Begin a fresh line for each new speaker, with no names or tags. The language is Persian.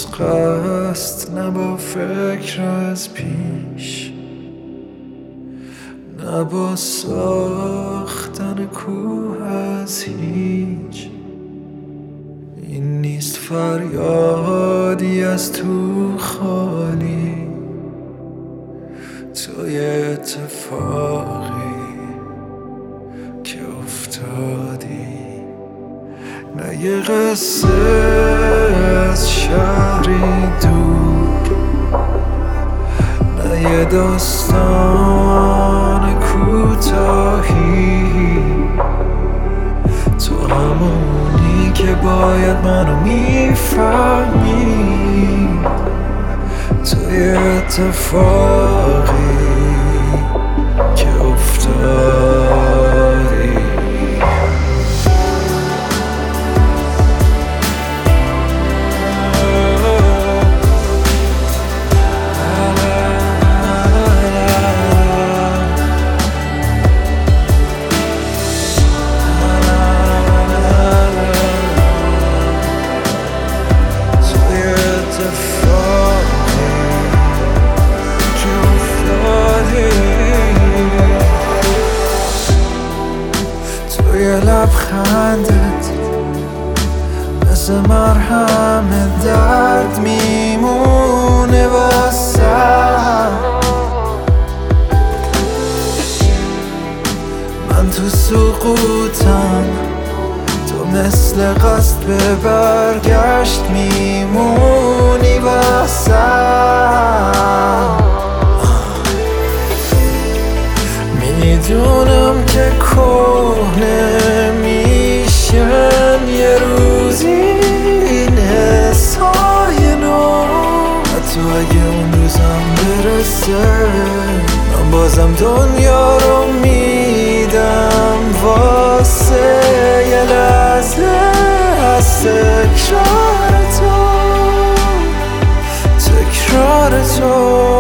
جز قصد، نه با فکر از پیش، نه با ساختن کوه از هیچ. این نیست فریادی از تو خالی، تو یه اتفاقی که افتادی، نه یه قصه از شهری دور، نه یه داستان کوتاهی. تو همونی که باید منو میفهمی، تو یه اتفاقی که افتادی. لبخندت مثل مرهم درد میمونه واسم. من تو سقوطم، تو مثل قصد به برگشت میمونی واسم. میدونم که کهنه میشم یه روزی این حسای نو، حتی اگه اون روزم برسه من بازم دنیا رو میدم واسه یه لحظه از تکرار تو، تکرار تو.